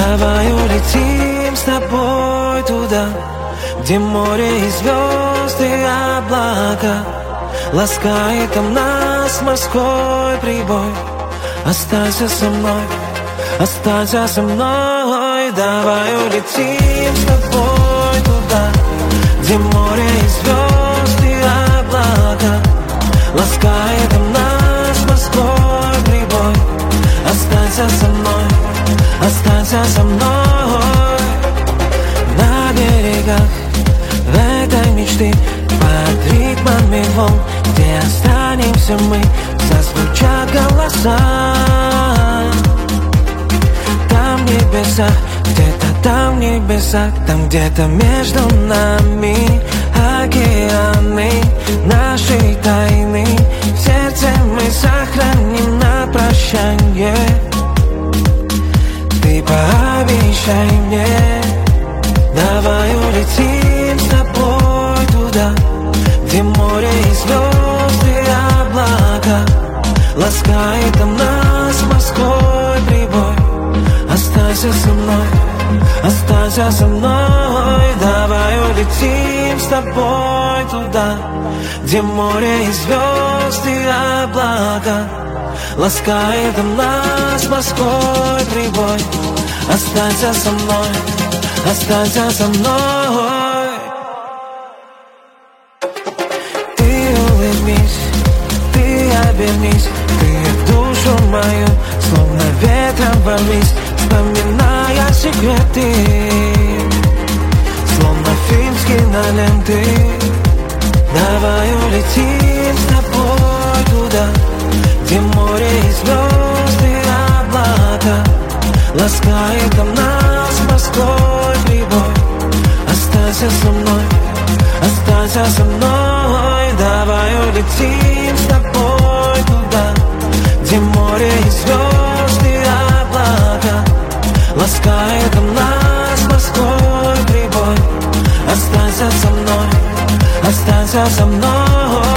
Давай улетим с тобой туда, где море и звезды, и облака. Ласкает там нас морской прибой. Останься со мной, останься со мной. Давай улетим с тобой туда, где море и звезды, и облака. Ласкает там нас морской прибой. Останься со мной, останься со мной. На берегах в этой мечты, под ритмами волн, где останемся мы, зазвучат голоса. Там в небесах, где-то там в небесах, там где-то между нами океаны нашей тайны. В сердце мы сохраним на прощанье. Ты пообещай мне. Давай улетим с тобой туда, где море и звезды, и облака. Ласкает там нас морской прибой. Останься со мной, останься со мной. Давай улетим с тобой туда, где море и звезды, и облака. Ласкает там нас морской прибой. Останься со мной, останься со мной. Ты улыбнись, ты обернись, ты в душу мою словно ветром ворвись, вспоминая секреты, словно фильм с киноленты. Давай улетим с тобой туда, где море и звезды, и облака. Ласкает там нас морской прибой. Останься со мной, останься со мной. Давай улетим с тобой туда, где море и звезды, и облака. Ласкает там нас морской прибой. Останься со мной, останься со мной.